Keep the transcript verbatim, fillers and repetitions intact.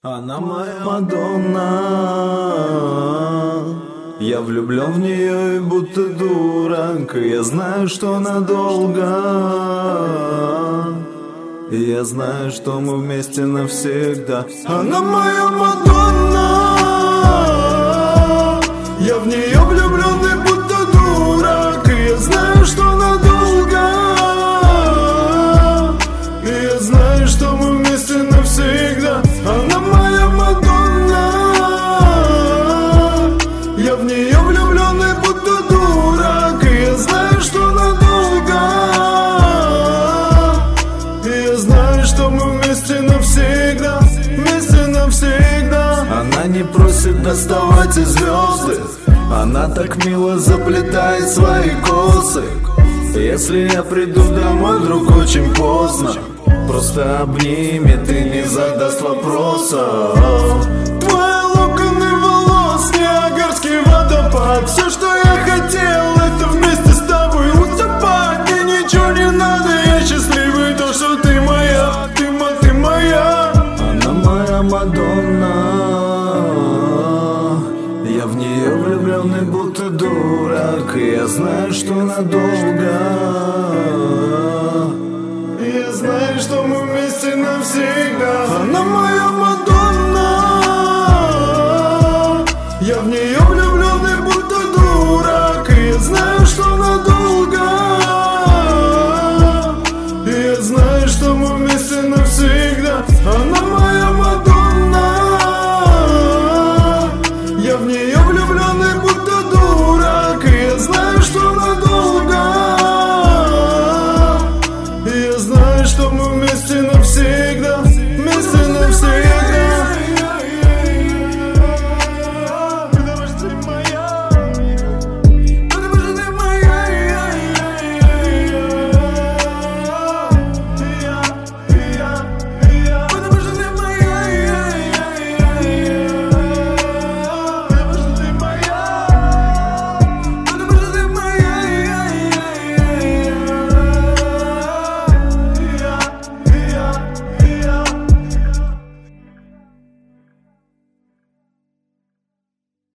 Она моя Мадонна. Я влюблен в нее и будто дурак. И я знаю, что надолго. И я знаю, что мы вместе навсегда. Она моя Мадонна. Я в нее влюблен и будто дурак. И я знаю, что надолго. И я знаю, что мы вместе навсегда. Она моя Мадонна. Я в нее влюблен и будто дурак. И я знаю, что надолго. И я знаю, что мы вместе навсегда. Вместе навсегда. Она не просит доставать и звезды. Она так мило заплетает свои косы. Если я приду домой вдруг очень поздно, просто обнимет и не задаст вопросов. Твои локоны волос, Ниагарский водопад. Все, что я хотел, это вместе с тобой утопать. Мне ничего не надо, я счастливый, то, что ты моя, ты, ма, ты моя. Она моя Мадонна. Я в нее влюблен и будто дурак. И я знаю, что надолго.